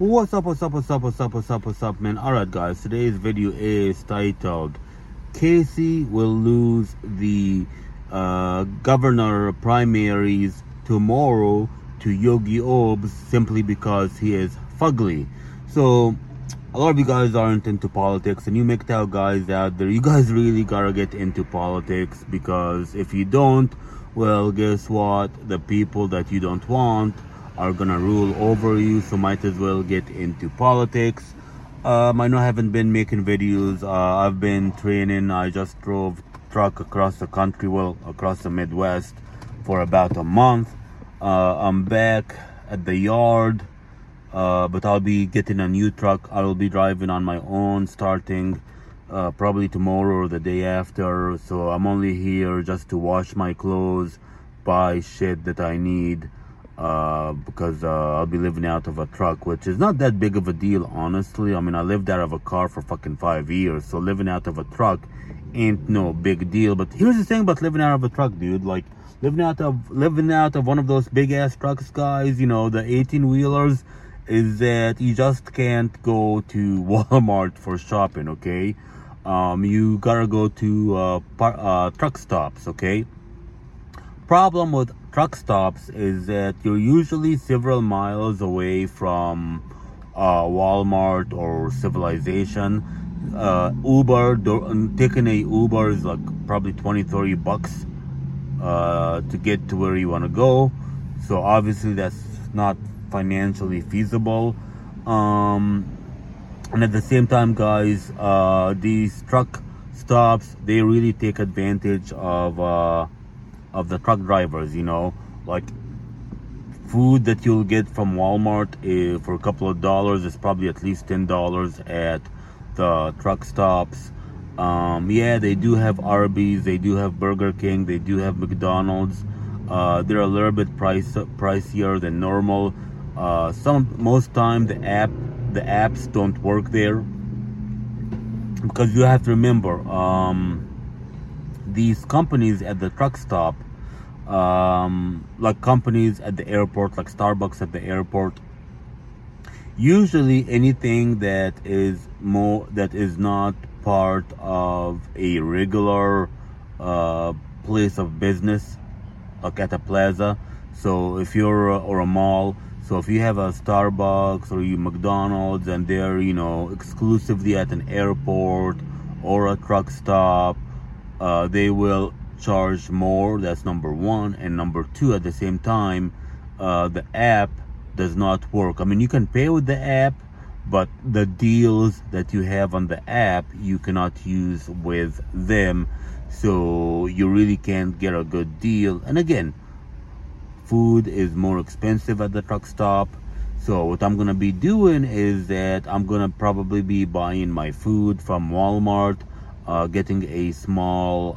What's up, man? Alright guys, today's video is titled Casey will lose the governor primaries tomorrow to Yogi Obs simply because he is fugly. So a lot of you guys aren't into politics, and you MGTOW guys out there, you guys really gotta get into politics, because if you don't, well, guess what? The people that you don't want are gonna rule over you, so might as well get into politics. I know I haven't been making videos. I've been training. I just drove truck across the country, well, across the Midwest for about a month. I'm back at the yard, but I'll be getting a new truck. I will be driving on my own starting probably tomorrow or the day after. So I'm only here just to wash my clothes, buy shit that I need, because I'll be living out of a truck, which is not that big of a deal, honestly. I mean, I lived out of a car for fucking 5 years, so living out of a truck ain't no big deal. But here's the thing about living out of a truck, dude. Like, living out of one of those big ass trucks, guys, you know, the 18-wheelers, is that you just can't go to Walmart for shopping, okay? You gotta go to truck stops, okay? Problem with truck stops is that you're usually several miles away from Walmart or civilization. Taking a Uber is like probably 20-30 bucks to get to where you want to go. So obviously that's not financially feasible. And at the same time, guys, these truck stops, they really take advantage of the truck drivers, you know. Like, food that you'll get from Walmart for a couple of dollars is probably at least $10 at the truck stops. Yeah, they do have Arby's, they do have Burger King, they do have McDonald's. They're a little bit pricier than normal. Most time the apps don't work there, because you have to remember, these companies at the truck stop, like companies at the airport, like Starbucks at the airport, usually anything that is not part of a regular place of business, like at a plaza. So if you're or a mall, so if you have a Starbucks or you McDonald's and they're, you know, exclusively at an airport or a truck stop, they will charge more. That's number one. And number two, at the same time, the app does not work. I mean, you can pay with the app, but the deals that you have on the app, you cannot use with them. So you really can't get a good deal. And again, food is more expensive at the truck stop. So what I'm gonna be doing is that I'm gonna probably be buying my food from Walmart, getting a small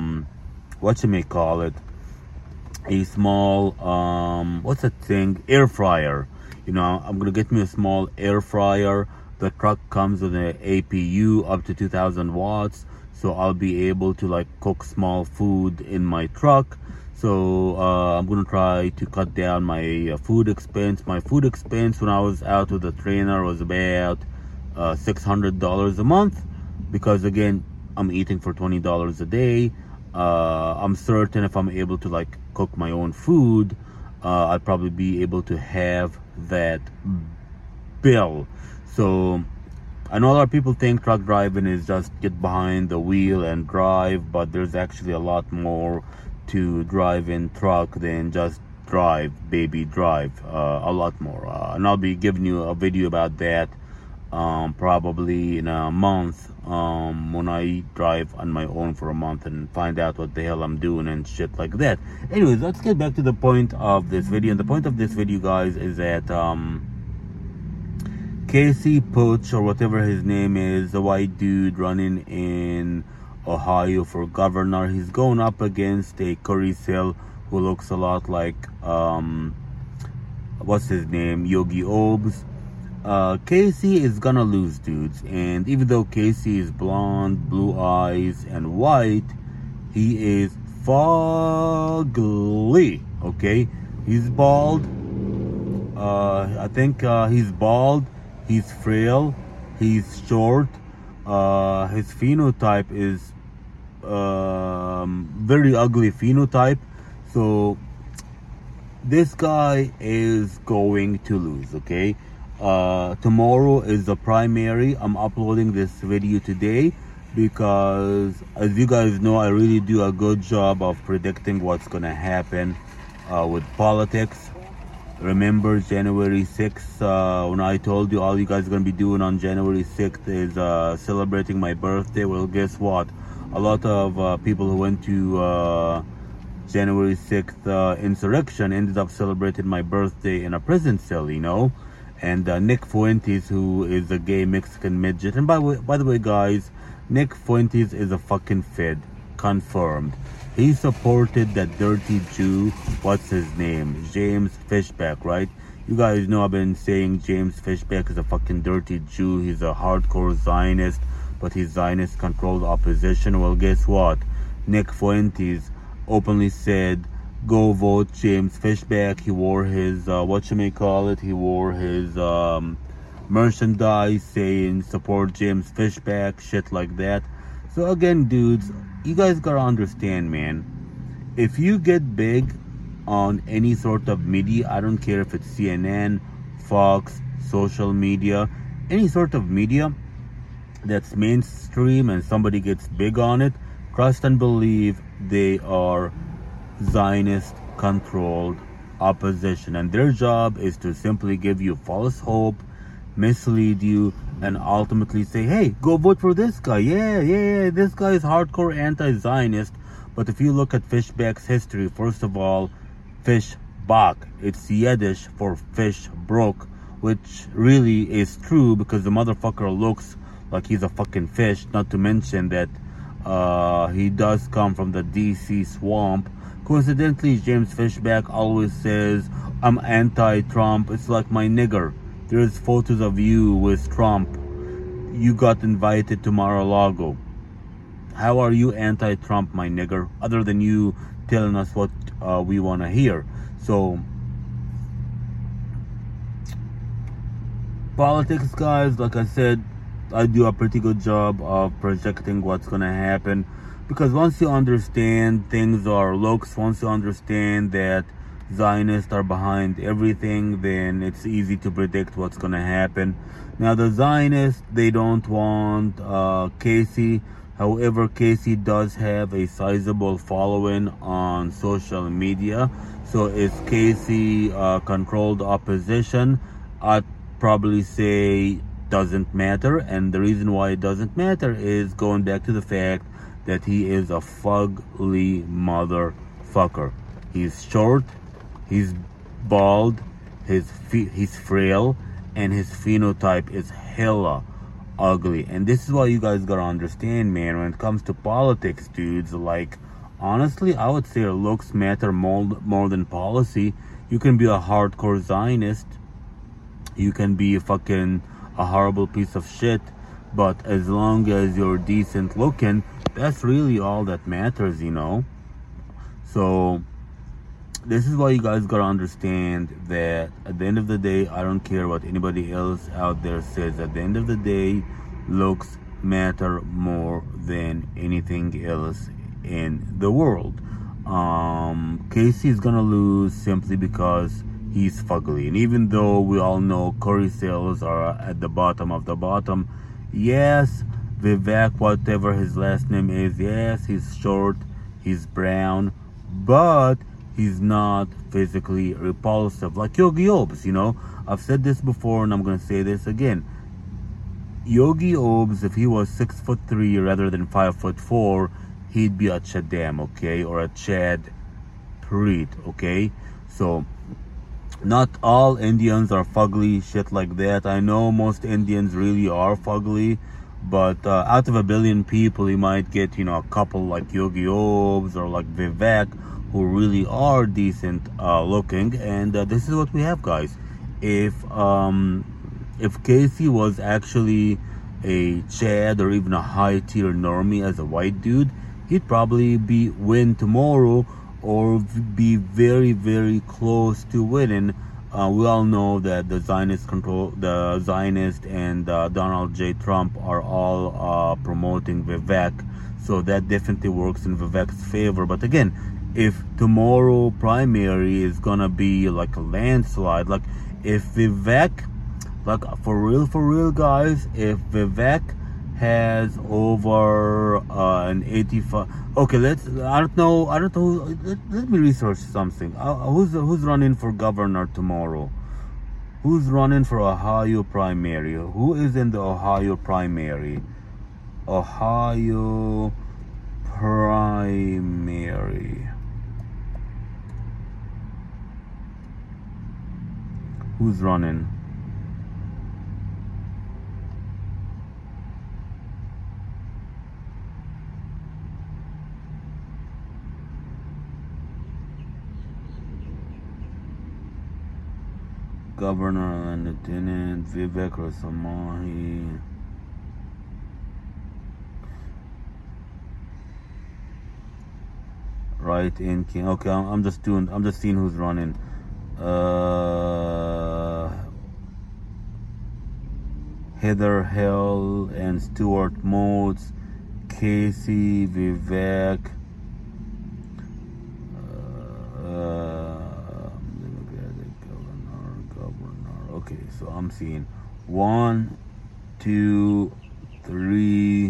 a small what's that thing, air fryer. You know, I'm gonna get me a small air fryer. The truck comes with an APU up to 2000 watts, so I'll be able to like cook small food in my truck. So I'm gonna try to cut down my food expense. My food expense when I was out with the trainer was about $600 a month, because again, I'm eating for $20 a day. I'm certain if I'm able to like cook my own food, I'll probably be able to have that bill. So I know a lot of people think truck driving is just get behind the wheel and drive, but there's actually a lot more to drive in truck than just drive, baby, drive. A lot more. And I'll be giving you a video about that probably in a month, when I drive on my own for a month and find out what the hell I'm doing and shit like that. Anyways, let's get back to the point of this video. And the point of this video, guys, is that Casey Putsch, or whatever his name is, the white dude running in Ohio for governor, he's going up against a Curry Hill who looks a lot like what's his name, Yogi Obs. Casey is gonna lose, dudes. And even though Casey is blonde, blue eyes, and white, he is fugly, okay? He's bald. I think he's bald, he's frail, he's short. His phenotype is very ugly phenotype. So this guy is going to lose, okay? Tomorrow is the primary. I'm uploading this video today because, as you guys know, I really do a good job of predicting what's gonna happen with politics. Remember January 6th, when I told you all you guys are gonna be doing on January 6th is celebrating my birthday? Well, guess what? A lot of people who went to January 6th insurrection ended up celebrating my birthday in a prison cell, you know. And Nick Fuentes, who is a gay Mexican midget, and by the way, guys, Nick Fuentes is a fucking Fed, confirmed. He supported that dirty Jew, what's his name, James Fishback, right? You guys know I've been saying James Fishback is a fucking dirty Jew. He's a hardcore Zionist, but he's Zionist-controlled opposition. Well, guess what? Nick Fuentes openly said, go vote James Fishback. He wore his, he wore his merchandise saying support James Fishback, shit like that. So again, dudes, you guys gotta understand, man. If you get big on any sort of media, I don't care if it's CNN, Fox, social media, any sort of media that's mainstream and somebody gets big on it, trust and believe they are Zionist-controlled opposition, and their job is to simply give you false hope, mislead you, and ultimately say, hey, go vote for this guy. Yeah, this guy is hardcore anti-Zionist. But if you look at Fishback's history, first of all, Fishbach, it's Yiddish for fish broke, which really is true because the motherfucker looks like he's a fucking fish, not to mention that he does come from the DC swamp. Coincidentally, James Fishback always says, I'm anti-Trump. It's like, my nigger, there's photos of you with Trump. You got invited to Mar-a-Lago. How are you anti-Trump, my nigger? Other than you telling us what we want to hear. So, politics, guys, like I said, I do a pretty good job of projecting what's going to happen. Because once you understand things are looks, once you understand that Zionists are behind everything, then it's easy to predict what's going to happen. Now, the Zionists, they don't want Casey. However, Casey does have a sizable following on social media. So is Casey controlled opposition? I'd probably say doesn't matter. And the reason why it doesn't matter is going back to the fact that he is a fugly motherfucker. He's short, he's bald, he's frail, and his phenotype is hella ugly. And this is why you guys gotta understand, man, when it comes to politics, dudes, like, honestly, I would say looks matter more than policy. You can be a hardcore Zionist, you can be a horrible piece of shit, but as long as you're decent looking, that's really all that matters, you know. So this is why you guys gotta understand that at the end of the day, I don't care what anybody else out there says. At the end of the day, looks matter more than anything else in the world. Casey is gonna lose simply because he's fugly. And even though we all know Corey sales are at the bottom of the bottom, yes, Vivek, whatever his last name is, yes, he's short, he's brown, but he's not physically repulsive like Yogi Obes, you know. I've said this before and I'm gonna say this again. Yogi Obes, if he was 6'3" rather than 5'4", he'd be a Chadam, okay, or a Chad Preet, okay. So not all Indians are fugly, shit like that. I know most Indians really are fugly, but out of a billion people, you might get, you know, a couple like Yogi Obes or like Vivek who really are decent looking. And this is what we have, guys. If Casey was actually a Chad or even a high tier normie as a white dude, he'd probably win tomorrow or be very, very close to winning we all know that the Zionist and Donald J. Trump are all promoting Vivek, so that definitely works in Vivek's favor. But again, if tomorrow primary is gonna be like a landslide, like if Vivek, like for real guys, if Vivek has over an 85, okay, I don't know, let me research something. Who's running for governor tomorrow? Who's running for Ohio primary? Who is in the Ohio primary? Ohio primary. Who's running? Governor and Lieutenant Vivek Ramaswamy. Right in King. Okay, I'm just seeing who's running. Heather Hell and Stuart Motes, Casey, Vivek. Okay, so I'm seeing 1, 2, 3.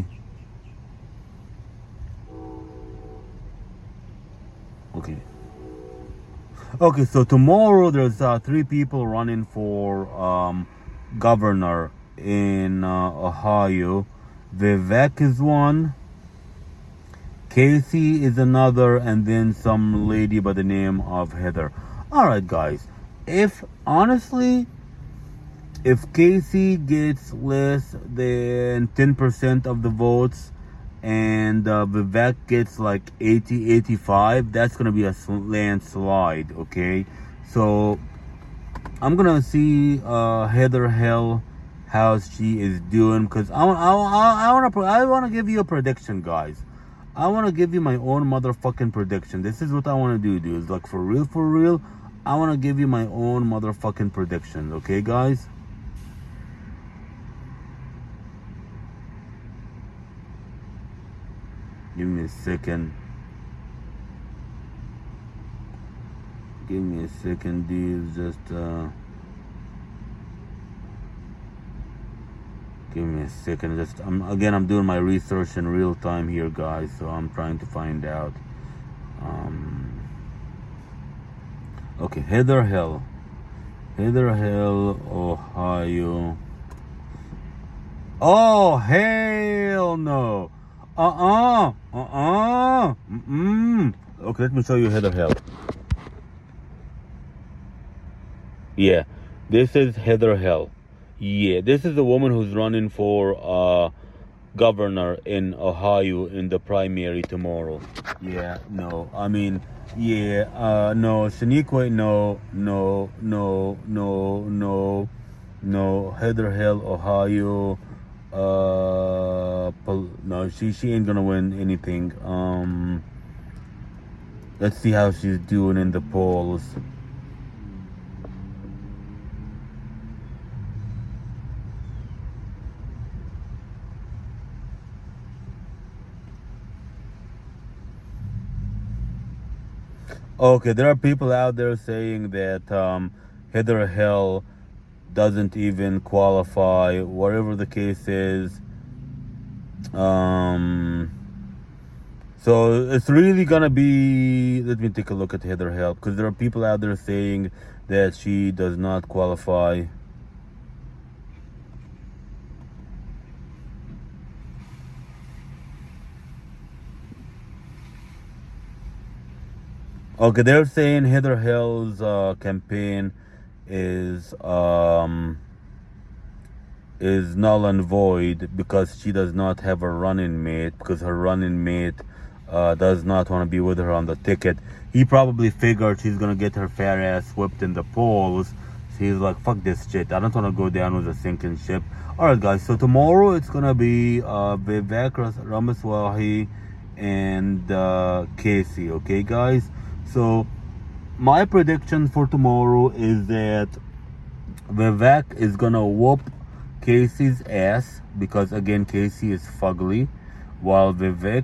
Okay, so tomorrow there's 3 people running for governor in Ohio. Vivek is one, Casey is another, and then some lady by the name of Heather. All right, guys, if Casey gets less than 10% of the votes and Vivek gets like 85, that's gonna be a landslide. Okay, so I'm gonna see Heather Hell how she is doing, because I want to give you a prediction, guys. I want to give you my own motherfucking prediction. This is what I want to do, dudes. Like for real, I want to give you my own motherfucking prediction. Okay, guys. Give me a second. Dudes. Just give me a second. I'm doing my research in real time here, guys. So I'm trying to find out. Okay, Heather Hell, Ohio. Oh, hell no. Okay, let me show you Heather Hell. Yeah, this is Heather Hell. Yeah, this is the woman who's running for governor in Ohio in the primary tomorrow. Yeah, no, I mean, yeah, no, Shaniqua, no, Heather Hell, Ohio. No, she ain't gonna win anything. Let's see how she's doing in the polls. Okay, there are people out there saying that Heather Hell doesn't even qualify, whatever the case is. So it's really gonna be, let me take a look at Heather Hell, because there are people out there saying that she does not qualify. Okay, they're saying Heather Hell's campaign is null and void because she does not have a running mate, because her running mate does not want to be with her on the ticket. He probably figured she's gonna get her fat ass whipped in the polls. So he's like, fuck this shit, I don't want to go down with a sinking ship. Alright guys, so tomorrow it's gonna be Vivek Ramaswamy and Casey. Okay guys, so my prediction for tomorrow is that Vivek is gonna whoop Casey's ass, because again Casey is fugly, while Vivek,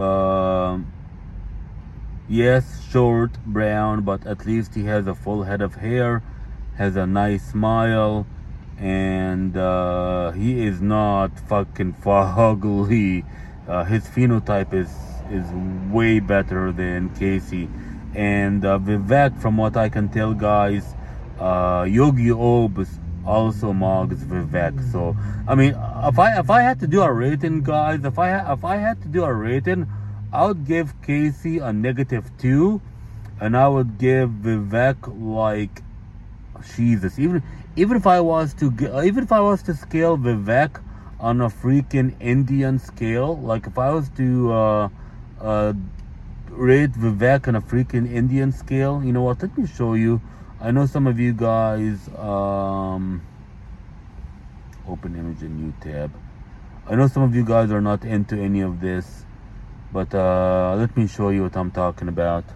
yes, short, brown, but at least he has a full head of hair, has a nice smile, and he is not fucking fugly. His phenotype is way better than Casey. And Vivek, from what I can tell, guys, Yogi Obs also mugs Vivek. So I mean, if I had to do a rating, guys, if I had to do a rating, I would give Casey a -2, and I would give Vivek, like, Jesus. Even if I was to scale Vivek on a freaking Indian scale, like if I was to rate Vivek on a freaking Indian scale, you know what? Let me show you. I know some of you guys, open image in new tab. I know some of you guys are not into any of this, but let me show you what I'm talking about.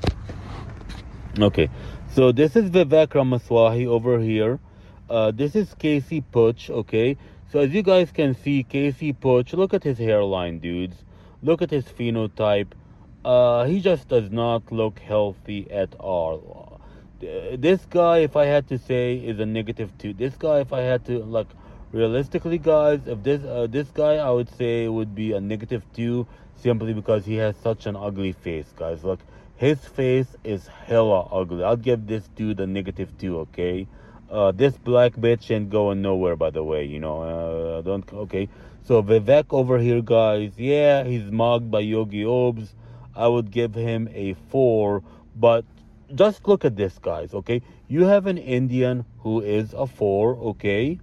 Okay, so this is Vivek Ramaswamy over here. This is Casey Puch, okay? So as you guys can see, Casey Puch, look at his hairline, dudes. Look at his phenotype. He just does not look healthy at all. This guy, if I had to say, is a -2. This guy, if I had to, like, realistically, guys, if this guy, I would say would be a -2, simply because he has such an ugly face, guys. Look, his face is hella ugly. I'll give this dude a -2, okay? This black bitch ain't going nowhere, by the way, you know. Okay. So Vivek over here, guys, yeah, he's mugged by Yogi Obs. I would give him a 4, but just look at this, guys, okay? You have an Indian who is a 4, okay?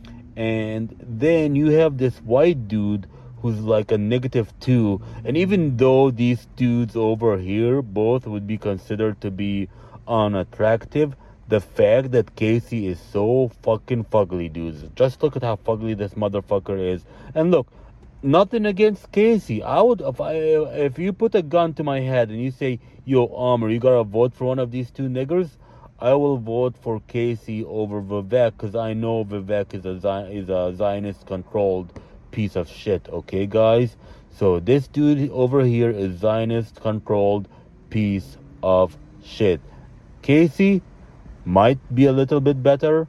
And then you have this white dude who's like a -2. And even though these dudes over here both would be considered to be unattractive, the fact that Casey is so fucking fugly, dudes. Just look at how fugly this motherfucker is. And look, nothing against Casey. I would, if you put a gun to my head and you say, yo, Amr, you gotta vote for one of these two niggers, I will vote for Casey over Vivek, because I know Vivek is a Zionist-controlled piece of shit, okay, guys? So this dude over here is Zionist-controlled piece of shit. Casey might be a little bit better.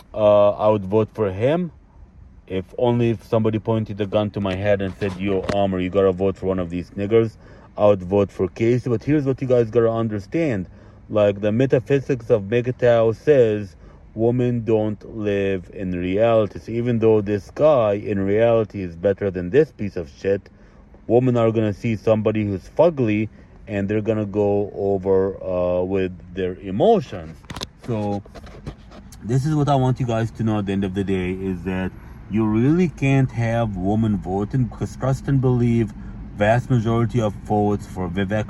I would vote for him. If somebody pointed a gun to my head and said, yo, Amr, you gotta vote for one of these niggers, I would vote for Casey. But here's what you guys gotta understand. Like, the metaphysics of MGTOW says, women don't live in reality. So even though this guy in reality is better than this piece of shit, women are gonna see somebody who's fugly and they're gonna go over with their emotions. So this is what I want you guys to know at the end of the day, is that you really can't have women voting, because trust and believe, vast majority of votes for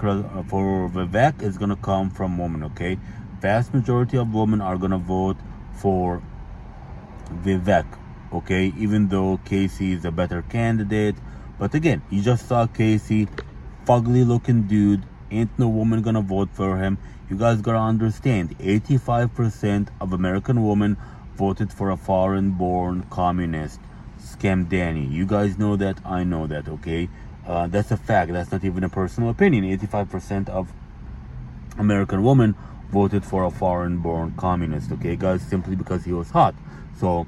Vivek is gonna come from women, okay? Vast majority of women are gonna vote for Vivek, okay? Even though Casey is a better candidate. But again, you just saw Casey, fugly looking dude, ain't no woman gonna vote for him. You guys gotta understand, 85% of American women voted for a foreign-born communist, Scam Danny. You guys know that, I know that, okay? That's a fact. That's not even a personal opinion. 85% of American women voted for a foreign-born communist, okay, guys, simply because he was hot. So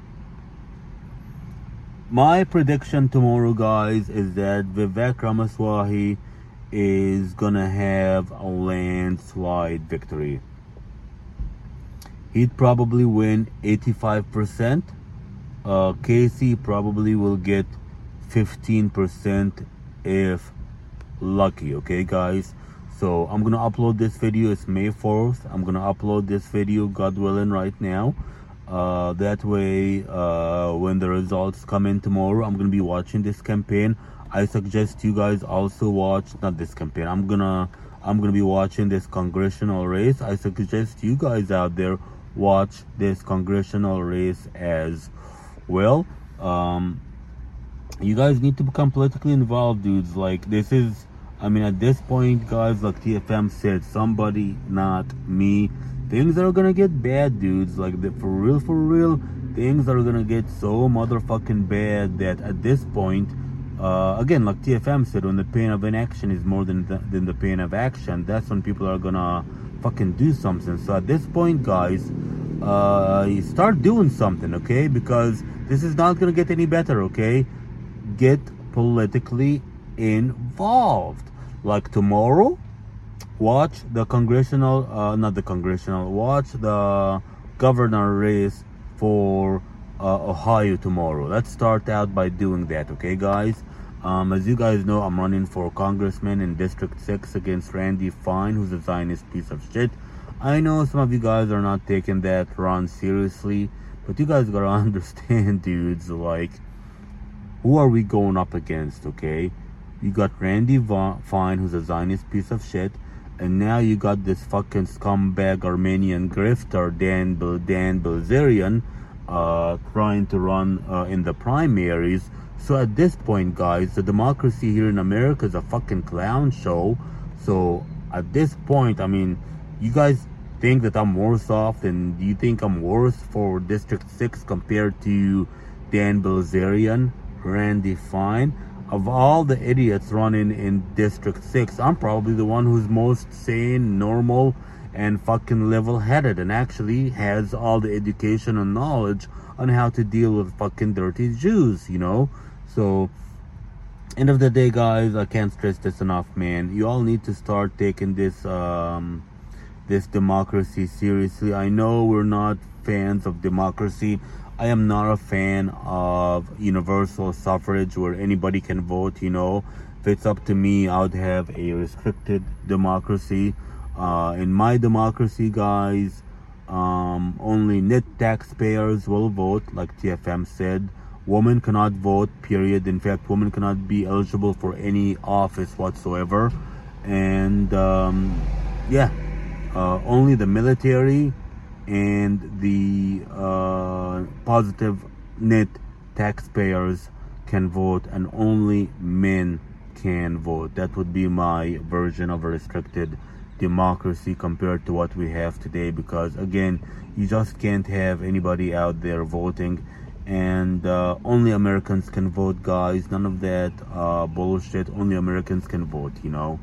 my prediction tomorrow, guys, is that Vivek Ramaswamy is gonna have a landslide victory. He'd probably win 85%. Casey probably will get 15% if lucky, okay, guys? So I'm gonna upload this video. It's May 4th. I'm gonna upload this video, God willing, right now. That way, when the results come in tomorrow, I'm gonna be watching this campaign. I suggest you guys also watch, not this campaign, I'm gonna be watching this congressional race. I suggest you guys out there watch this congressional race as well. You guys need to become politically involved, dudes. Like, this is I mean, at this point, guys, like TFM said, somebody, not me. Things are gonna get bad, dudes. Like, for real, things are gonna get so motherfucking bad that at this point, again, like TFM said, when the pain of inaction is more than the pain of action, that's when people are gonna fucking do something. So at this point, guys, you start doing something, okay? Because this is not gonna get any better, okay? Get politically involved. Like tomorrow, watch the watch the governor race for Ohio tomorrow. Let's start out by doing that, okay, guys? As you guys know, I'm running for congressman in District 6 against Randy Fine, who's a Zionist piece of shit. I know some of you guys are not taking that run seriously, but you guys gotta understand, dudes, like, who are we going up against, okay? You got Randy Fine, who's a Zionist piece of shit, and now you got this fucking scumbag Armenian grifter, Dan Bilzerian, trying to run in the primaries. So at this point, guys, the democracy here in America is a fucking clown show. So at this point, I mean, you guys think that I'm worse off, and do you think I'm worse for District 6 compared to Dan Bilzerian, Randy Fine? Of all the idiots running in District 6, I'm probably the one who's most sane, normal, and fucking level-headed, and actually has all the education and knowledge on how to deal with fucking dirty Jews, you know? So, end of the day, guys, I can't stress this enough, man. You all need to start taking this this democracy seriously. I know we're not fans of democracy. I am not a fan of universal suffrage where anybody can vote, you know. If it's up to me, I would have a restricted democracy. In my democracy, guys, only net taxpayers will vote, like TFM said. Women cannot vote, period. In fact, women cannot be eligible for any office whatsoever. And, yeah, only the military and the positive net taxpayers can vote, and only men can vote. That would be my version of a restricted democracy compared to what we have today, because again, you just can't have anybody out there voting, and only Americans can vote, guys. None of that bullshit. Only Americans can vote, you know.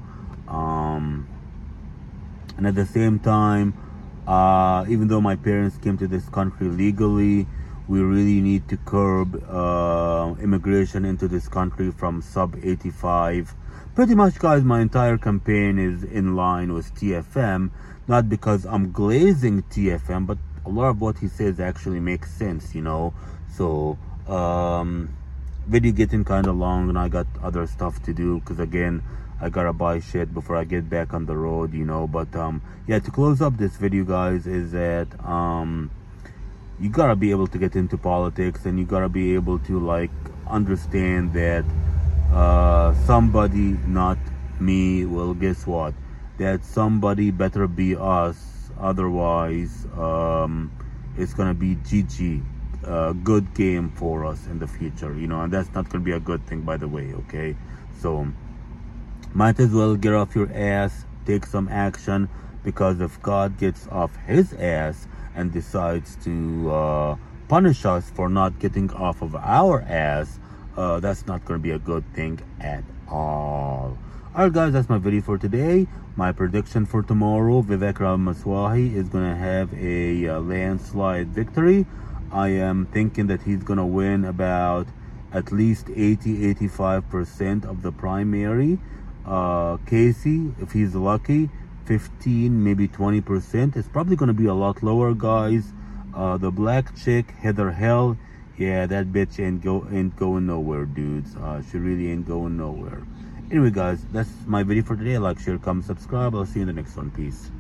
And at the same time, even though my parents came to this country legally, we really need to curb immigration into this country from sub 85. Pretty much, guys, my entire campaign is in line with TFM, not because I'm glazing TFM, but a lot of what he says actually makes sense, you know. So, video getting kind of long, and I got other stuff to do, because again, I gotta buy shit before I get back on the road, you know. But yeah, to close up this video, guys, is that you gotta be able to get into politics, and you gotta be able to, like, understand that somebody, not me, well, guess what, that somebody better be us, otherwise it's gonna be GG, good game for us in the future, you know. And that's not gonna be a good thing, by the way, okay? So might as well get off your ass, take some action, because if God gets off his ass and decides to punish us for not getting off of our ass, that's not going to be a good thing at all. Alright, guys, that's my video for today. My prediction for tomorrow, Vivek Ramaswamy is going to have a landslide victory. I am thinking that he's going to win about at least 80-85% of the primary. Casey, if he's lucky, 15, maybe 20%. It's probably going to be a lot lower, guys. The black chick, Heather Hell, yeah, that bitch ain't going nowhere, dudes. She really ain't going nowhere. Anyway, guys, that's my video for today. Like, share, comment, subscribe. I'll see you in the next one. Peace.